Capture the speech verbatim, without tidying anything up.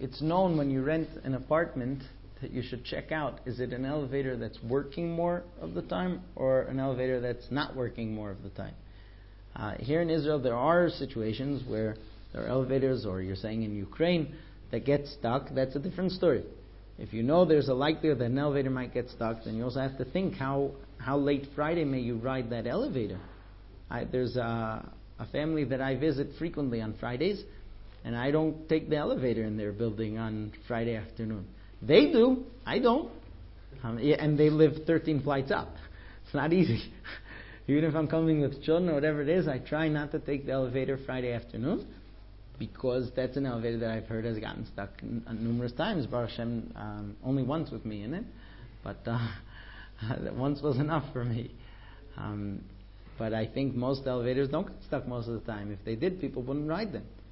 it's known when you rent an apartment that you should check out, is it an elevator that's working more of the time or an elevator that's not working more of the time? Uh, here in Israel, there are situations where there are elevators, or you're saying in Ukraine, that get stuck. That's a different story. If you know there's a likelihood that an elevator might get stuck, then you also have to think how, how late Friday may you ride that elevator. I, there's a, a family that I visit frequently on Fridays, and I don't take the elevator in their building on Friday afternoon. They do. I don't. Um, yeah, and they live thirteen flights up. It's not easy. Even if I'm coming with children or whatever it is, I try not to take the elevator Friday afternoon, because that's an elevator that I've heard has gotten stuck n- numerous times. Baruch Hashem, um, only once with me in it, but uh, once was enough for me. Um, but I think most elevators don't get stuck most of the time. If they did, people wouldn't ride them.